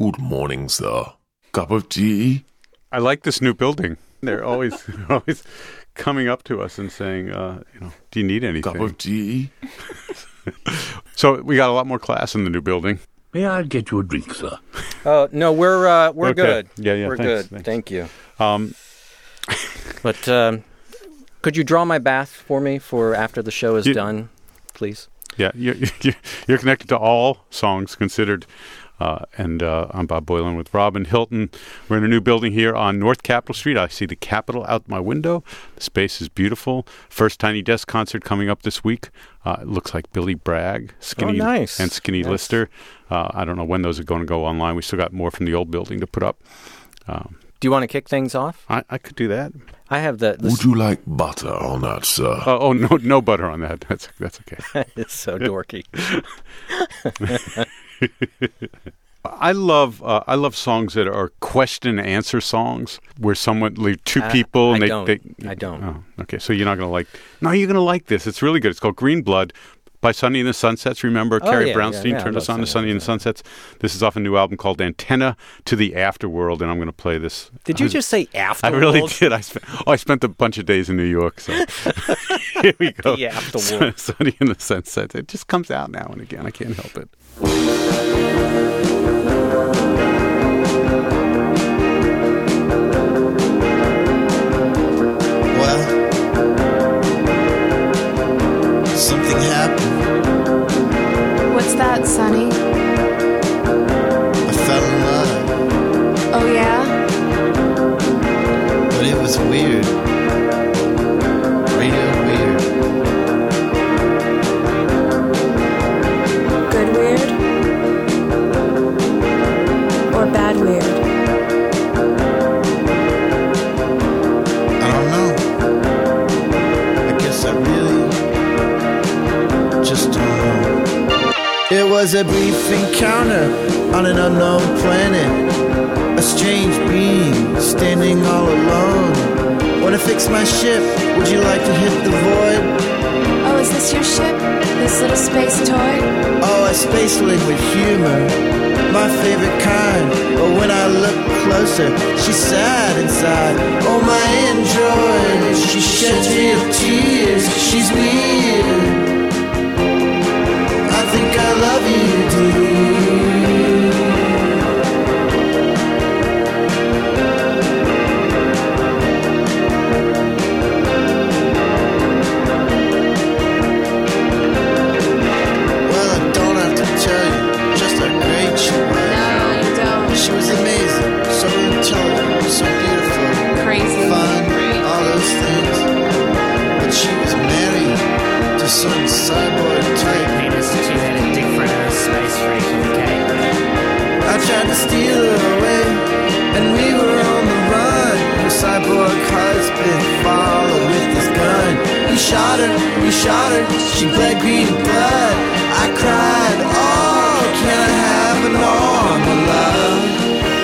Good morning, sir. Cup of tea? I like this new building. They're always coming up to us and saying, do you need anything? Cup of tea? So we got a lot more class in the new building. May I get you a drink, sir? No, we're Okay. good. Yeah, we're thanks, good. thanks. Thank you. But could you draw my bath for me for after the show is done, please? Yeah, you're connected to All Songs Considered. And I'm Bob Boylan with Robin Hilton. We're in a new building here on North Capitol Street. I see the Capitol out my window. The space is beautiful. First Tiny Desk concert coming up this week. It looks like Billy Bragg, Skinny, nice. and Skinny Lister. I don't know when those are going to go online. We still got more from the old building to put up. Do you want to kick things off? I could do that. I have the Would you like butter on that, sir? No butter on that. That's okay. It's so dorky. I love songs that are question and answer songs where someone leave two people and I don't. Oh, okay, so you're not going to like. No, you're going to like this. It's really good. It's called Green Blood by Sunny and the Sunsets. Remember, Carrie yeah, Brownstein yeah, turned I us on to love Sunny and the Sunsets. This is off a new album called Antenna to the Afterworld, and I'm going to play this. Did you just say I Afterworld? really did. I spent a bunch of days in New York, so here we go. The Afterworld. Sunny and the Sunsets. It just comes out now and again. I can't help it. Well, something happened. What's that, Sonny? I fell in love, Oh, yeah? but it was weird. Real weird. Good weird? Or bad weird? I don't know. I guess I really just don't know. It was a brief encounter on an unknown planet. A strange being standing all alone. Wanna fix my ship? Would you like to hit the void? Oh, is this your ship? This little space toy? Oh, a spaceling with humor, my favorite kind. But when I look closer, she's sad inside. Oh, my android, she sheds real tears. She's weird. I think I love you, dear. Well, I don't have to tell you just how great she was. No, you don't. She was amazing, so intelligent, so beautiful, Crazy. fun, all those things. But she was married to some cyborg type. Penis, she's had a dick for a space freak, okay? I tried to steal her away, and we were on the run. Her cyborg husband followed with his gun. He shot her, she bled green blood. I cried, oh, can I have an arm of love?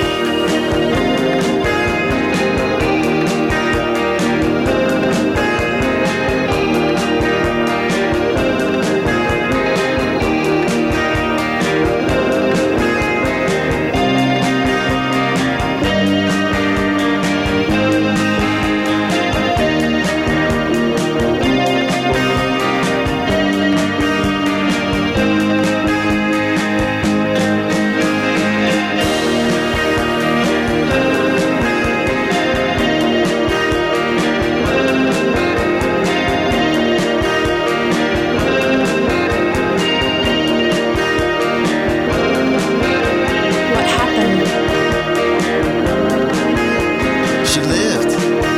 What happened? She lived.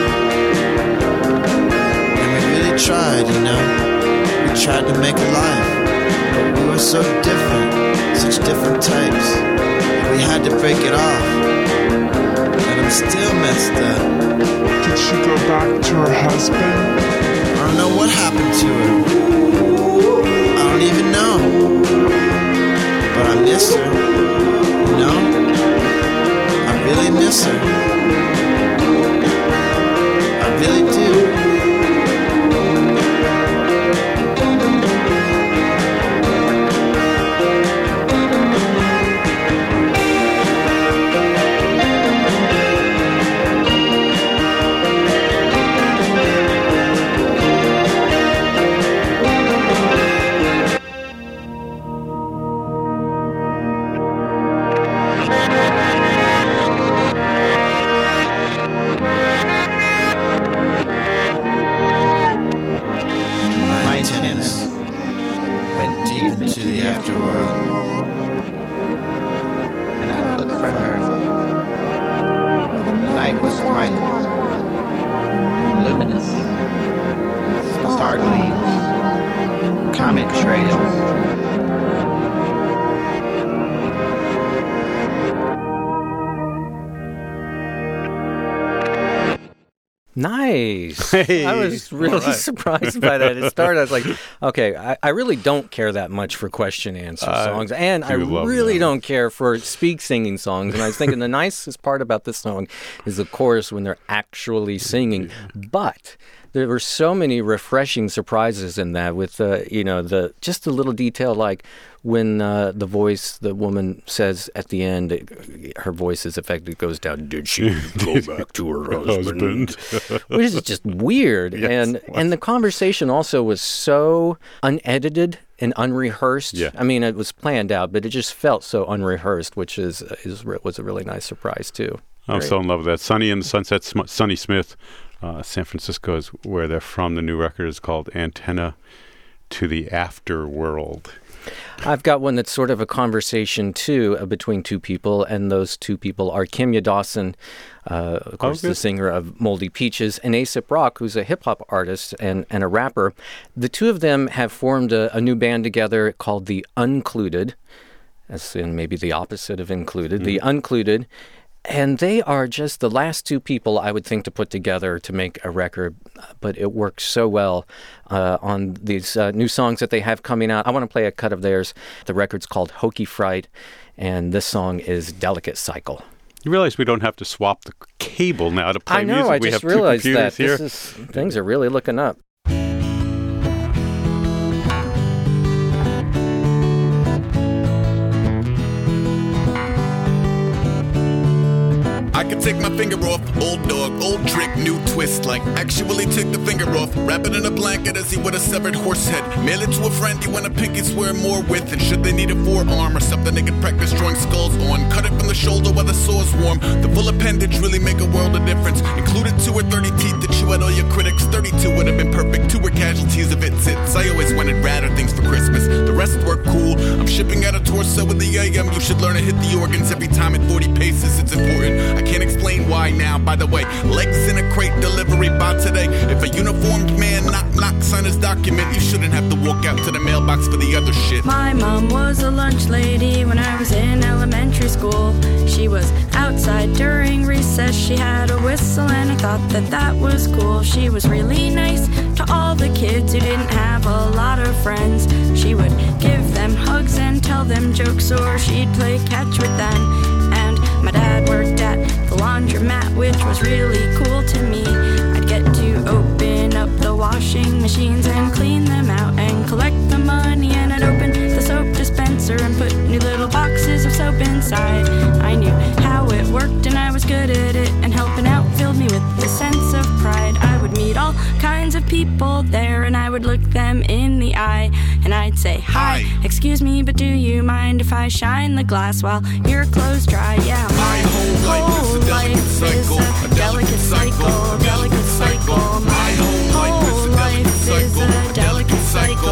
And we really tried, you know. We tried to make a life. But we were so different, such different types. We had to break it off. And I'm still messed up. Did she go back to her husband? I don't know what happened to her. I don't even know. But I miss her. You know? I really miss her. I really do. Nice. Hey, I was really all right. surprised by that. It started, I was like, okay, I really don't care that much for question-answer songs, and I love really them. don't care for speak-singing songs. And I was thinking the nicest part about this song is the chorus when they're actually singing. But there were so many refreshing surprises in that with, just a little detail like when the woman says at the end, her voice is affected, goes down, did she go back to her husband? Which is just weird. Yes, and the conversation also was so unedited and unrehearsed. Yeah. I mean, it was planned out, but it just felt so unrehearsed, which was a really nice surprise, too. I'm so in love with that. Sunny and the Sunset, Sonny Smith. San Francisco is where they're from. The new record is called Antenna to the Afterworld. I've got one that's sort of a conversation, too, between two people, and those two people are Kimya Dawson, of course, the singer of Moldy Peaches, and A$AP Rock, who's a hip-hop artist and a rapper. The two of them have formed a new band together called The Uncluded, as in maybe the opposite of included, The Uncluded. And they are just the last two people I would think to put together to make a record, but it works so well on these new songs that they have coming out. I want to play a cut of theirs. The record's called Hokey Fright, and this song is Delicate Cycle. You realize we don't have to swap the cable now to play I know, music. I We just have two realized computers that. here. Things are really looking up. I could take my finger off, old dog, old trick, new twist. Like actually take the finger off, wrap it in a blanket as he would a severed horse head. Mail it to a friend you want a pinky swear more with. And should they need a forearm or something they can practice drawing skulls on, cut it from the shoulder while the sore's warm. The full appendage really make a world of difference. Included 2 or 30 teeth that chew at all your critics. 32 would have been perfect, 2 were casualties of its hits. I always wanted radder things for Christmas. The rest were cool. I'm shipping out a torso with the AM. You should learn to hit the organs every time at 40 paces. It's important. I can't explain why now. By the way, legs in a crate delivery by today. If a uniformed man knock sign his document, you shouldn't have to walk out to the mailbox for the other shit. My mom was a lunch lady when I was in elementary school. She was outside during recess. She had a whistle and I thought that was cool. She was really nice to all the kids who didn't have a lot of friends. She would give them hugs and tell them jokes, or she'd play catch with them. And my dad worked at the laundromat, which was really cool to me. I'd get to open up the washing machines and clean them out and collect the money, and I'd open the soap dispenser and put new little boxes of soap inside. I knew how it worked and I was good at it, and helping out filled me with a sense of pride. I would meet all kinds of people there and I would look them in the eye and I'd say, hi, excuse me, but do you mind if I shine the glass while your clothes dry? Yeah, my whole life is a delicate cycle, delicate cycle. My whole life is a delicate cycle.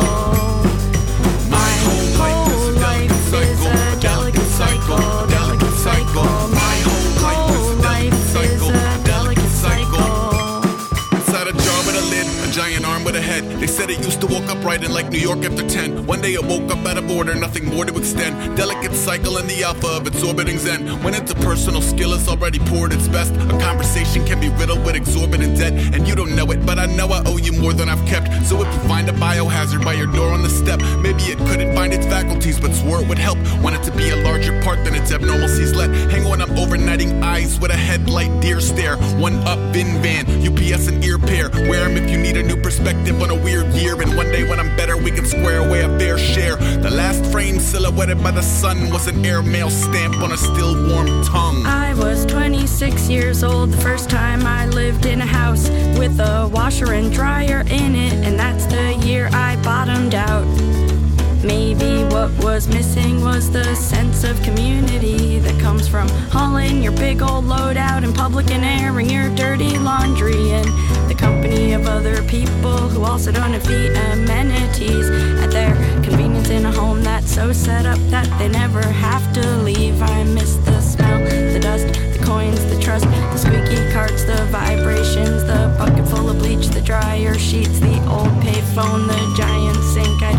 My whole life is a delicate cycle, delicate cycle. My whole life is a delicate cycle. Inside a jar with a lid, a giant arm with a head. They said it used to walk upright in like New York after 10. One day it woke up out of order, nothing more to extend. Delicate cycle in the alpha of its orbiting zen. When interpersonal skill has already poured its best, a conversation can be riddled with exorbitant debt. And you don't know it, but I know I owe you more than I've kept. So if you find a biohazard by your door on the step, maybe it couldn't find its faculties, but swore it would help. Want it to be a larger part than its abnormalcies let. Hang on, I'm overnighting eyes with a headlight deer stare. One up Vin Van, UPS and ear pair. Wear 'em if you need a new perspective on a weird year. And one day when I'm better, we can square away a fair share. The last frame silhouetted by the sun was an airmail stamp on a still warm tongue. I was 26 years old the first time I lived in a house with a washer and dryer in it, and that's the year I bottomed out. Maybe what was missing was the sense of community that comes from hauling your big old load out in public and airing your dirty laundry in the company of other people who also don't have the amenities at their convenience in a home that's so set up that they never have to leave. I miss the smell, the dust, the coins, the trust, the squeaky carts, the vibrations, the bucket full of bleach, the dryer sheets, the old payphone, the giant sink. I'd watch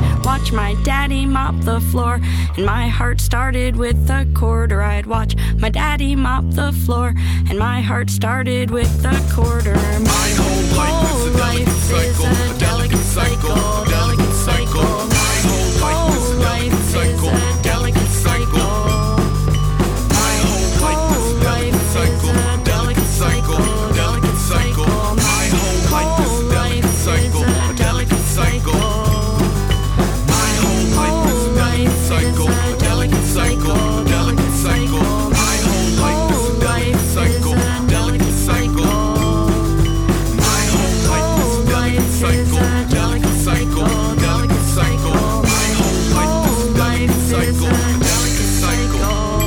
watch my daddy mop the floor, and my heart started with a quarter. I'd watch my daddy mop the floor, and my heart started with a quarter. My whole life is a delicate cycle, delicate cycle. My whole life is a delicate cycle. My whole life is a delicate cycle, delicate cycle. My whole life is a delicate cycle, a delicate cycle. My whole life is a delicate cycle, a delicate cycle, delicate cycle. My whole life is a delicate cycle, delicate cycle. My whole life is a delicate cycle, delicate cycle, delicate cycle. My whole life is a delicate cycle, delicate cycle.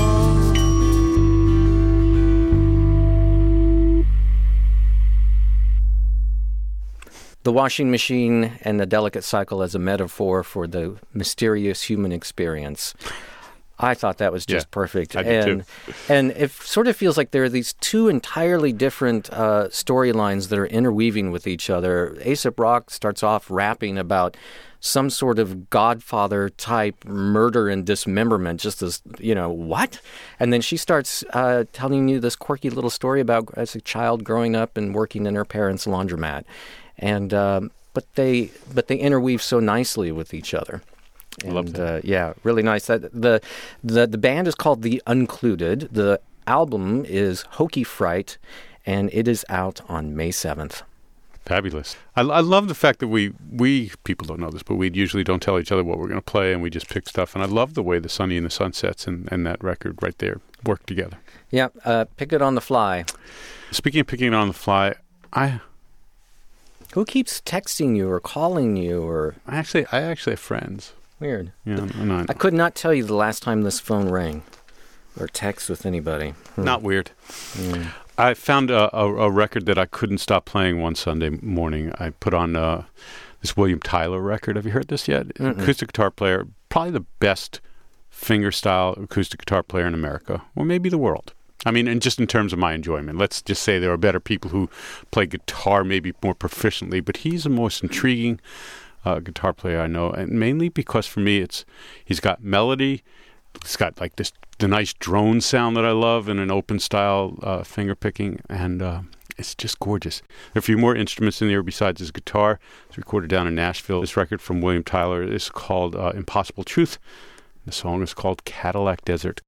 The washing machine and the delicate cycle as a metaphor for the mysterious human experience. I thought that was just perfect. I did too. And it sort of feels like there are these two entirely different storylines that are interweaving with each other. A$AP Rock starts off rapping about some sort of Godfather-type murder and dismemberment, just as, what? And then she starts telling you this quirky little story about as a child growing up and working in her parents' laundromat. And but they interweave so nicely with each other. And, love that. Yeah, really nice. The band is called The Uncluded. The album is Hokey Fright, and it is out on May 7th. Fabulous. I love the fact that we people don't know this, but we usually don't tell each other what we're going to play, and we just pick stuff. And I love the way the Sunny and the Sunsets and that record right there work together. Yeah, pick it on the fly. Speaking of picking it on the fly, who keeps texting you or calling you or? I actually have friends. Weird. Yeah, I could not tell you the last time this phone rang or text with anybody. Not weird. I found a record that I couldn't stop playing one Sunday morning. I put on this William Tyler record. Have you heard this yet? Acoustic guitar player, probably the best fingerstyle acoustic guitar player in America, or maybe the world. I mean, and just in terms of my enjoyment, let's just say there are better people who play guitar maybe more proficiently, but he's the most intriguing guitar player I know, and mainly because for me he's got melody, it's got like the nice drone sound that I love, and an open style finger picking, and it's just gorgeous. There are a few more instruments in there besides his guitar. It's recorded down in Nashville. This record from William Tyler is called Impossible Truth. The song is called Cadillac Desert.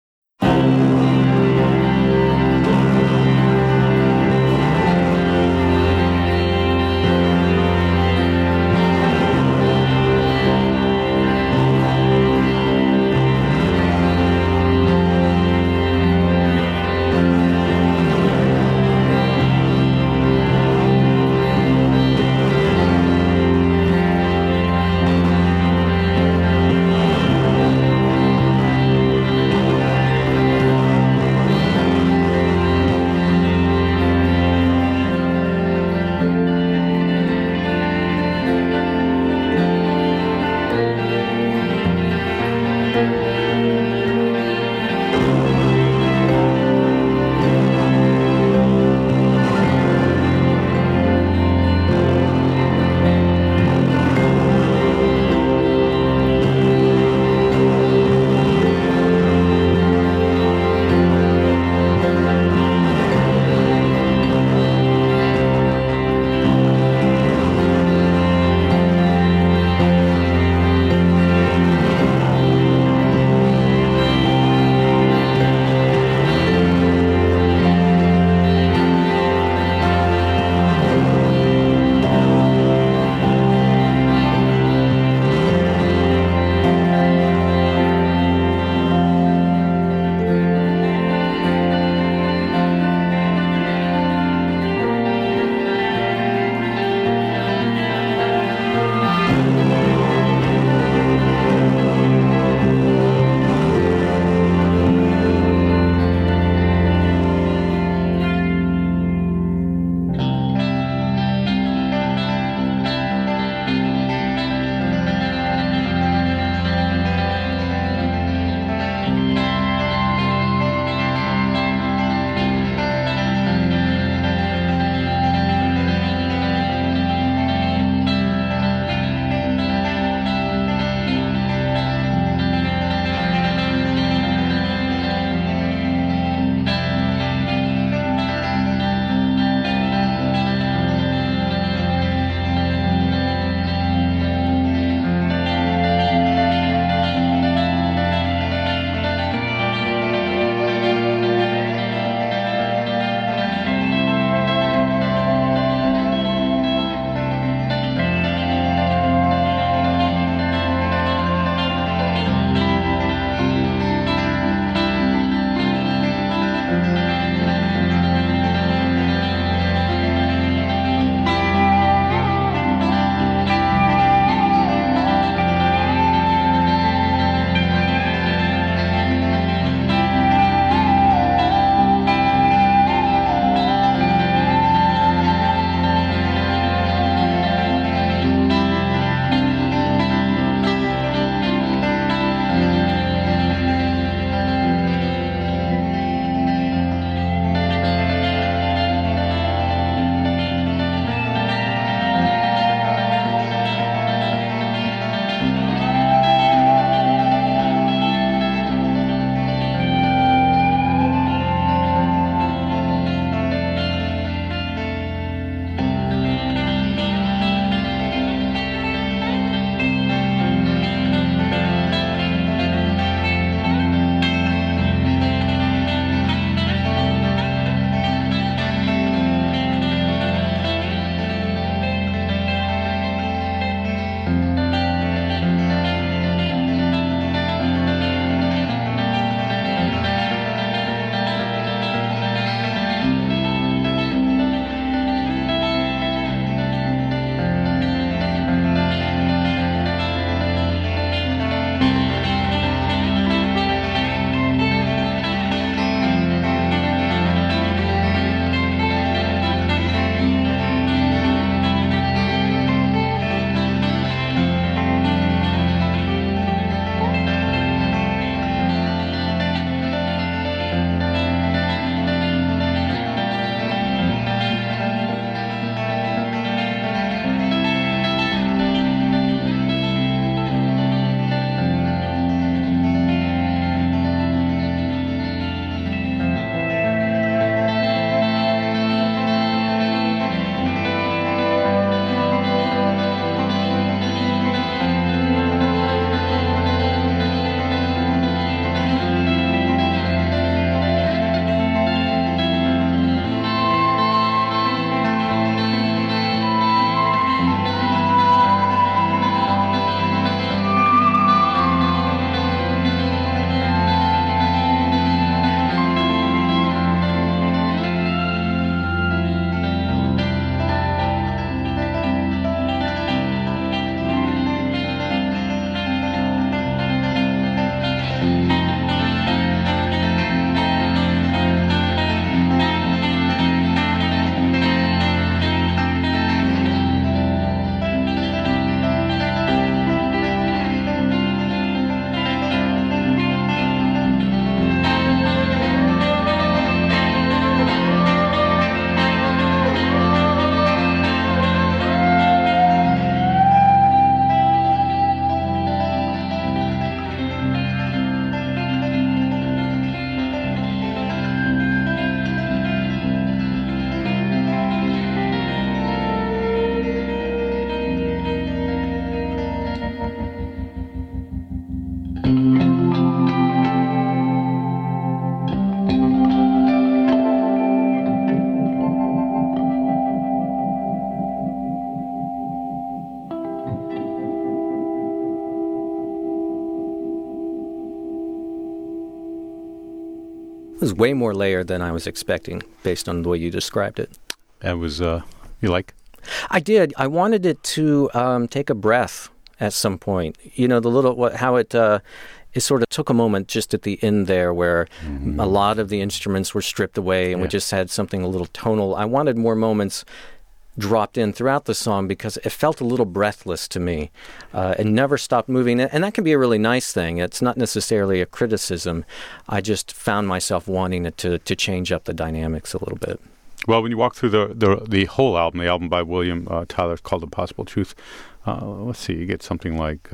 was way more layered than I was expecting based on the way you described it. That was, you like? I did. I wanted it to take a breath at some point. You know, the little, how it sort of took a moment just at the end there where a lot of the instruments were stripped away and we just had something a little tonal. I wanted more moments dropped in throughout the song because it felt a little breathless to me. It never stopped moving. And that can be a really nice thing. It's not necessarily a criticism. I just found myself wanting it to change up the dynamics a little bit. Well, when you walk through the whole album, the album by William Tyler called Impossible Truth, let's see, you get something like...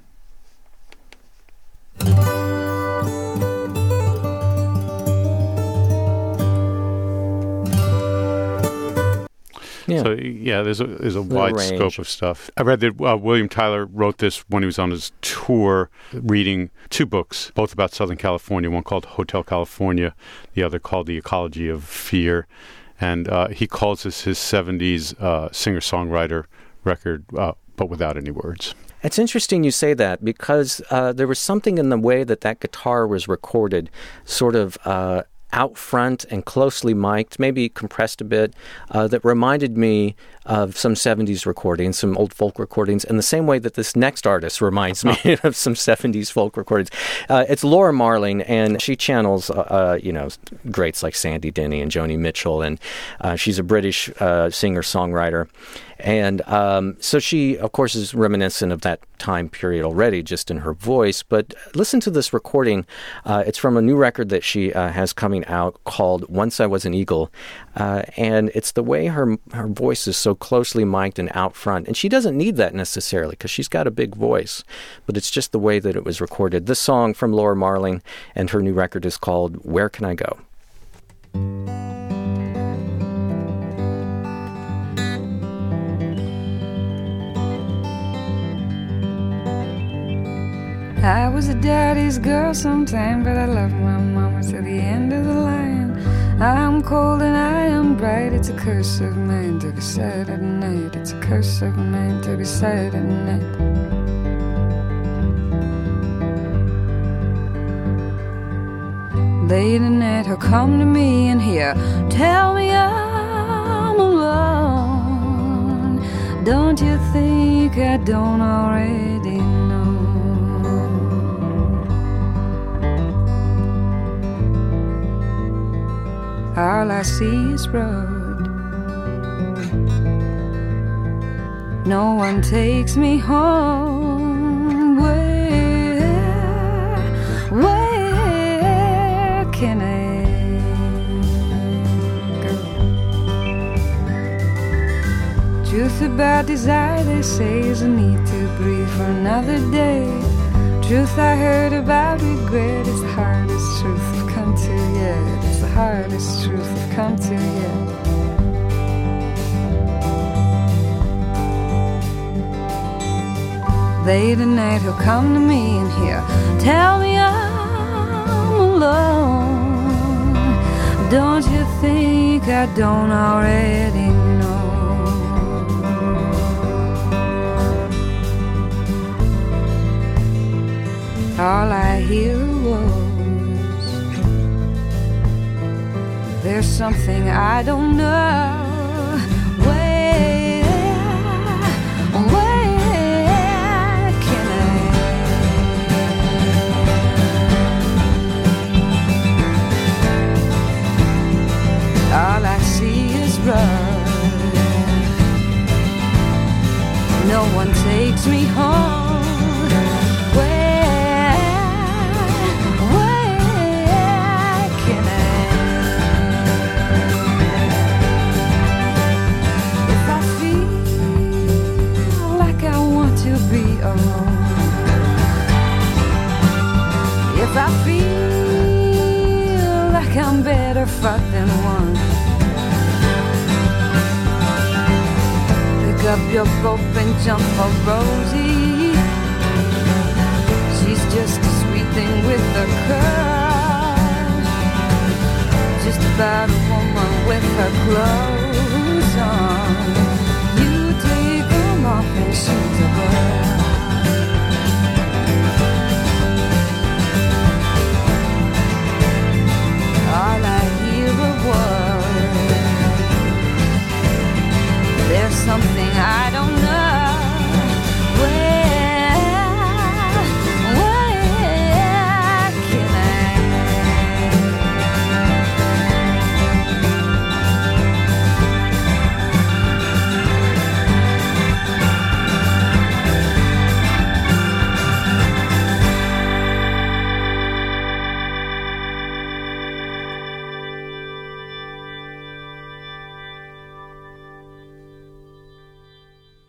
Yeah. So there's a wide range. scope of stuff. I read that William Tyler wrote this when he was on his tour, reading two books, both about Southern California. One called Hotel California, the other called The Ecology of Fear, and he calls this his '70s singer-songwriter record, but without any words. It's interesting you say that because there was something in the way that guitar was recorded, sort of out front and closely mic'd, maybe compressed a bit, that reminded me of some 70s recordings, some old folk recordings, in the same way that this next artist reminds me of some 70s folk recordings. It's Laura Marling, and she channels, greats like Sandy Denny and Joni Mitchell, and she's a British singer-songwriter. And so she, of course, is reminiscent of that time period already, just in her voice. But listen to this recording. It's from a new record that she has coming out called Once I Was an Eagle. And it's the way her voice is so closely mic'd and out front. And she doesn't need that necessarily because she's got a big voice. But it's just the way that it was recorded. This song from Laura Marling and her new record is called Where Can I Go? I was a daddy's girl sometime, but I loved my mama to the end of the line. I'm cold and I am bright, it's a curse of mine to be sad at night. It's a curse of mine to be sad at night. Late at night he'll come to me and he'll tell me I'm alone. Don't you think I don't already know? All I see is road. No one takes me home. Where can I go? Truth about desire, they say, is a need to breathe for another day. Truth I heard about regret is the hardest truth I've come to yet. It's the hardest truth I've come to yet. Late at night he'll come to me and he'll tell me I'm alone. Don't you think I don't already know? All I hear was, there's something I don't know. Where can I? All I see is blood. No one takes me home. If I feel like I'm better fought than won, pick up your rope and jump for Rosie. She's just a sweet thing with a curl, just about a woman with her clothes on. You take them off and she's a girl.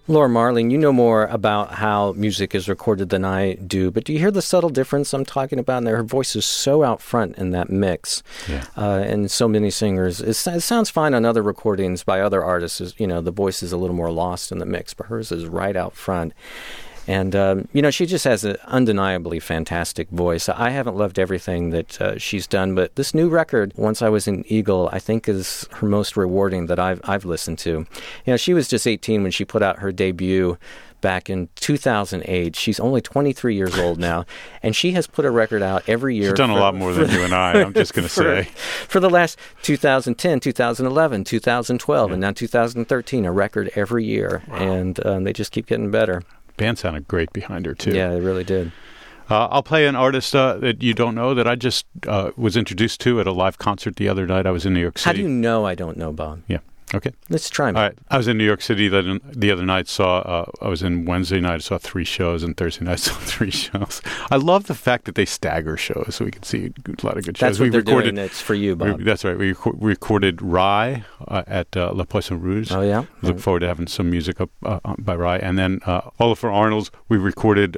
Laura Marling, you know more about how music is recorded than I do, but do you hear the subtle difference I'm talking about in there? Her voice is so out front in that mix. Yeah. And so many singers. It sounds fine on other recordings by other artists. You know, the voice is a little more lost in the mix, but hers is right out front. And, you know, she just has an undeniably fantastic voice. I haven't loved everything that she's done, but this new record, Once I Was an Eagle, I think is her most rewarding that I've listened to. You know, she was just 18 when she put out her debut back in 2008. She's only 23 years old now, and she has put a record out every year. She's done a lot more than you and I'm just going to say. For the last 2010, 2011, 2012, and now 2013, a record every year. Wow. And they just keep getting better. Band sounded great behind her, too. Yeah, they really did. I'll play an artist that you don't know that I just was introduced to at a live concert the other night. I was in New York City. How do you know I don't know, Bob? Yeah. Okay. Let's try. All right. I was in New York City the other night. I was in Wednesday night. I saw 3 shows, and Thursday night I saw 3 shows. I love the fact that they stagger shows, so we can see a lot of good shows. That's what they're doing. It's for you, Bob. That's right. We recorded Rye at Le Poisson Rouge. Oh, yeah? Look forward to having some music up by Rye. And then Olafur Arnalds, we recorded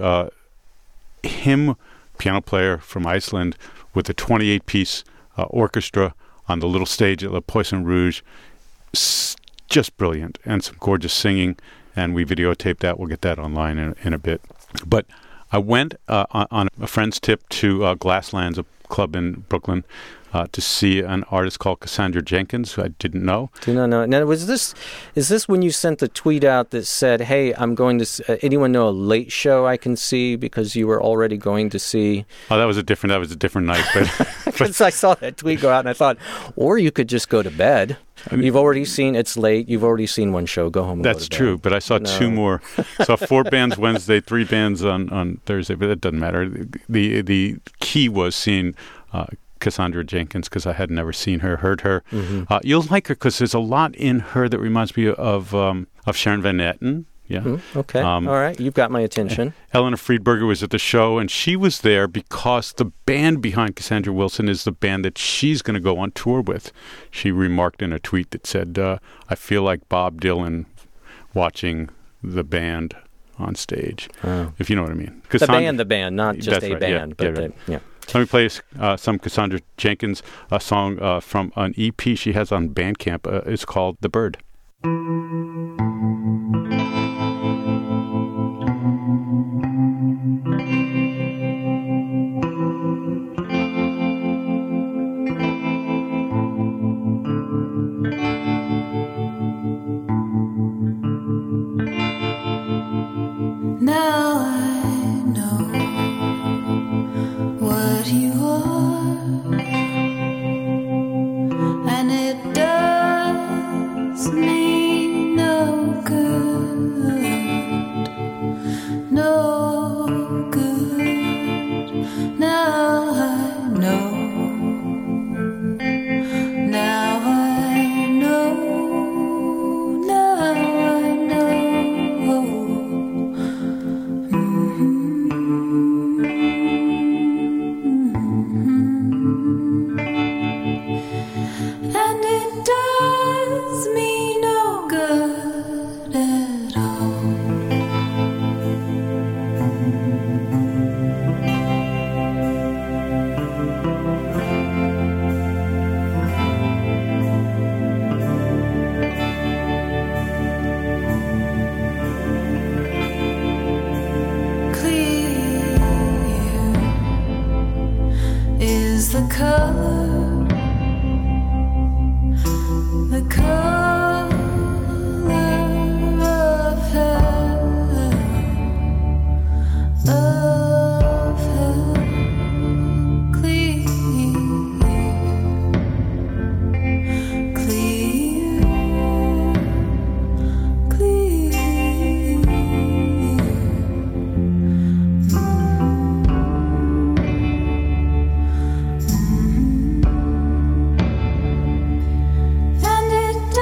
him, piano player from Iceland, with a 28-piece orchestra on the little stage at Le Poisson Rouge. Just brilliant, and some gorgeous singing, and we videotaped that. We'll get that online in a bit. But I went on a friend's tip to Glasslands, a club in Brooklyn, to see an artist called Cassandra Jenkins, who I didn't know. Do not know. Now, is this when you sent the tweet out that said, hey, I'm going to, anyone know a late show I can see, because you were already going to see? Oh, that was a different night. Because I saw that tweet go out, and I thought, or you could just go to bed. You've already seen, it's late, you've already seen one show, go home and That's go to true, bed. but I saw 2 more. I saw 4 bands Wednesday, 3 bands on Thursday, but that doesn't matter. The key was seeing Cassandra Jenkins, because I had never seen her, heard her. Mm-hmm. You'll like her because there's a lot in her that reminds me of Sharon Van Etten. Yeah. Mm-hmm. Okay. All right. You've got my attention. Eleanor Friedberger was at the show, and she was there because the band behind Cassandra Wilson is the band that she's going to go on tour with. She remarked in a tweet that said, I feel like Bob Dylan watching the band on stage, if you know what I mean. The band, not just a right. band. Yeah, but right. yeah. Let me play some Cassandra Jenkins, a song from an EP she has on Bandcamp. It's called The Bird. Now I know what you are, and it does me no good, no good. Now I know, now I know, now I know. And it does me no good at all. Clear is the color. The color of her, clear, clear, clear. And it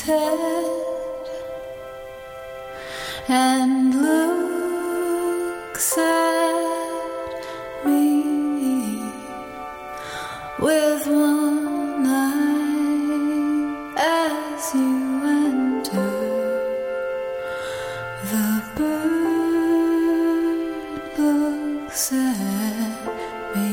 head and looks at me with one eye as you enter. The bird looks at me.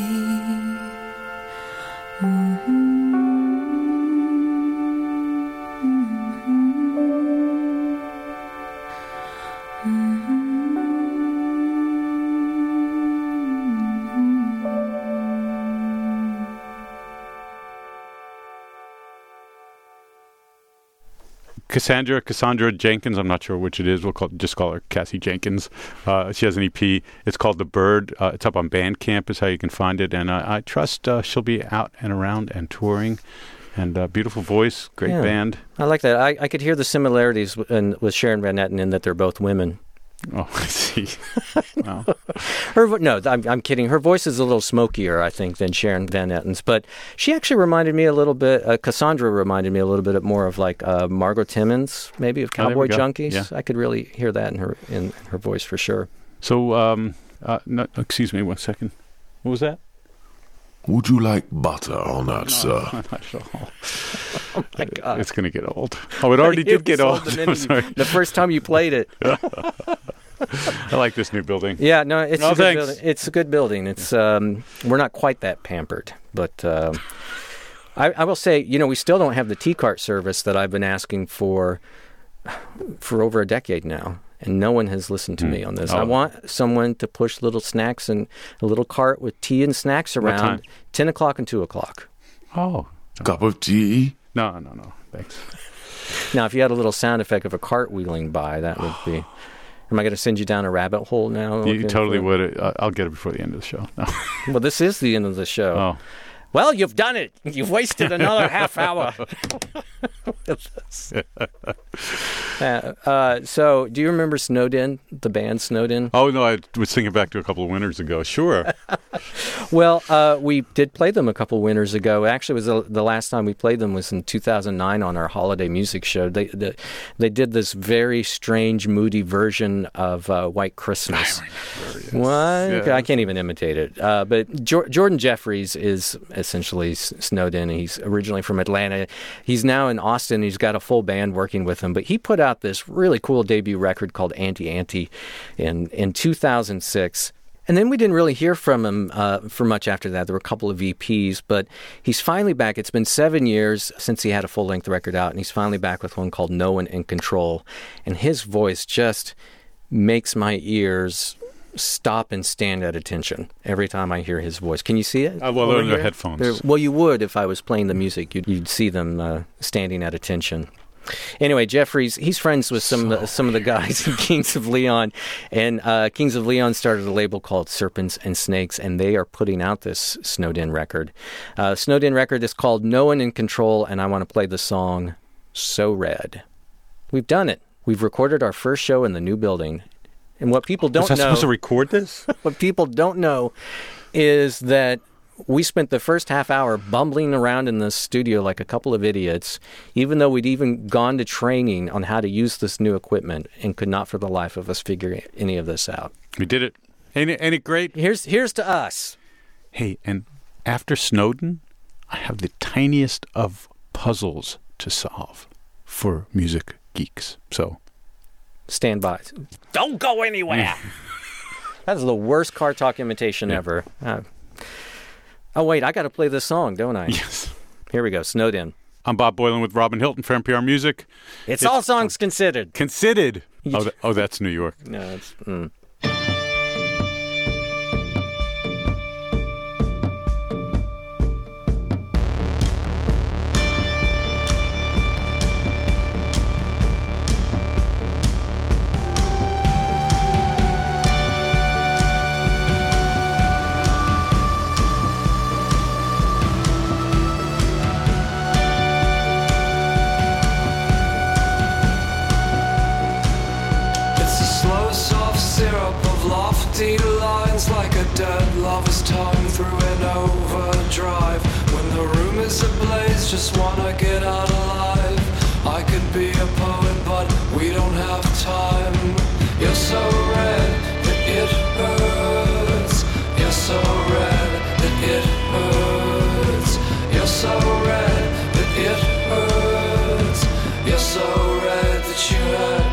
Cassandra Jenkins, I'm not sure which it is. We'll just call her Cassie Jenkins. She has an EP. It's called The Bird. It's up on Bandcamp is how you can find it. And I trust she'll be out and around and touring. And beautiful voice, great band. I like that. I could hear the similarities with Sharon Van Etten in that they're both women. Oh, I see. Wow. I'm kidding. Her voice is a little smokier, I think, than Sharon Van Etten's. But she actually reminded me a little bit, Cassandra reminded me a little bit more of like Margot Timmons, maybe, of Cowboy Junkies. Yeah. I could really hear that in her voice for sure. So, no, excuse me 1 second. What was that? Would you like butter on that, sir? Not at all. Oh, my God. It's going to get old. Oh, it already did get old. I'm sorry. The first time you played it. I like this new building. Yeah, no, it's a good building. It's a good building. It's we're not quite that pampered, but I will say, we still don't have the T-cart service that I've been asking for over a decade now. And no one has listened to me on this. I want someone to push little snacks and a little cart with tea and snacks around 10 o'clock and 2 o'clock. Oh. Cup of tea? No. Thanks. Now, if you had a little sound effect of a cart wheeling by, that would be... Am I going to send you down a rabbit hole now? You totally would. I'll get it before the end of the show. No. Well, this is the end of the show. Oh. Well, you've done it. You've wasted another half hour. So, do you remember Snowden, the band Snowden? Oh, no, I was thinking back to a couple of winters ago. Sure. Well, we did play them a couple of winters ago. Actually, it was the last time we played them was in 2009 on our holiday music show. They did this very strange, moody version of White Christmas. What? Yeah. I can't even imitate it. But Jordan Jeffries is essentially Snowden. He's originally from Atlanta. He's now in Austin. He's got a full band working with him. But he put out this really cool debut record called Anti-Anti in 2006. And then we didn't really hear from him for much after that. There were a couple of EPs, but he's finally back. It's been 7 years since he had a full-length record out, and he's finally back with one called No One in Control. And his voice just makes my ears stop and stand at attention every time I hear his voice. Can you see it? Well, they're in their headphones. Well, you would if I was playing the music. You'd see them standing at attention. Anyway, Jeffries, he's friends with some of the guys in Kings of Leon, and Kings of Leon started a label called Serpents and Snakes, and they are putting out this Snowden record. Snowden record is called No One in Control, and I want to play the song So Red. We've done it. We've recorded our first show in the new building. And what people don't know... Was I supposed to record this? What people don't know is that we spent the first half hour bumbling around in the studio like a couple of idiots, even though we'd even gone to training on how to use this new equipment and could not for the life of us figure any of this out. We did it. Ain't it great? Here's to us. Hey, and after Snowden, I have the tiniest of puzzles to solve for music geeks. So... stand by. Don't go anywhere. That's the worst car talk imitation ever. Oh, wait, I got to play this song, don't I? Yes. Here we go, Snowden. I'm Bob Boilen with Robin Hilton for NPR Music. It's All Songs Considered. Considered? Oh, that's New York. No, it's... lines like a dead lover's tongue through an overdrive. When the room is ablaze, just wanna get out alive. I could be a poet, but we don't have time. You're so red that it hurts. You're so red that it hurts. You're so red that it hurts. You're so red that you hurt.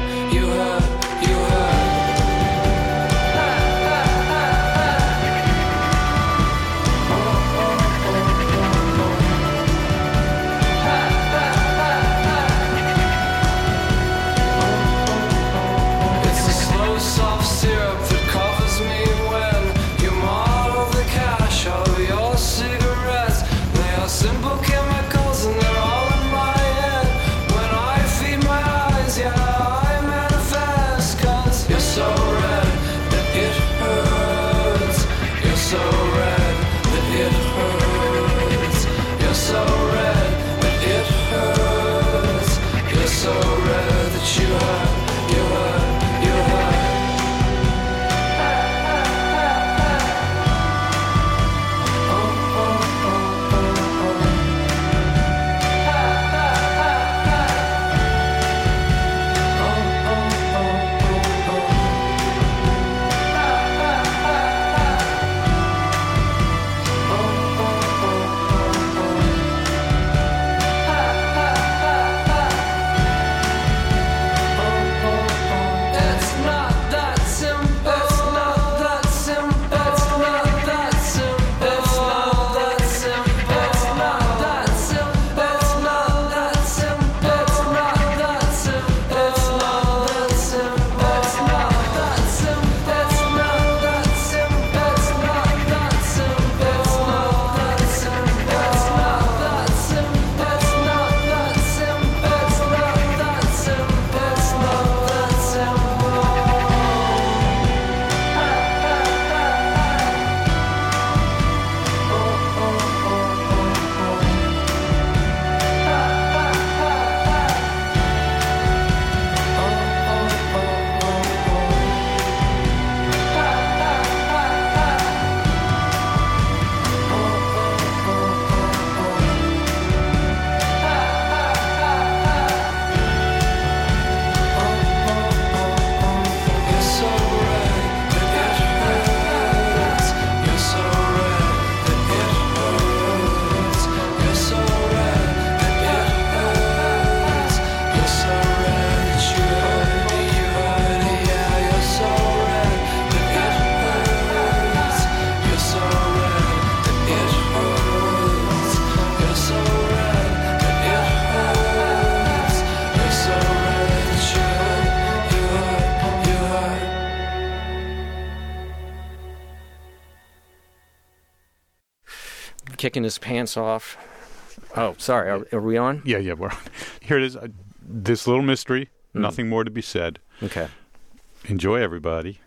Kicking his pants off. Oh, sorry. Are we on? Yeah, we're on. Here it is. This little mystery. Nothing more to be said. Okay. Enjoy, everybody.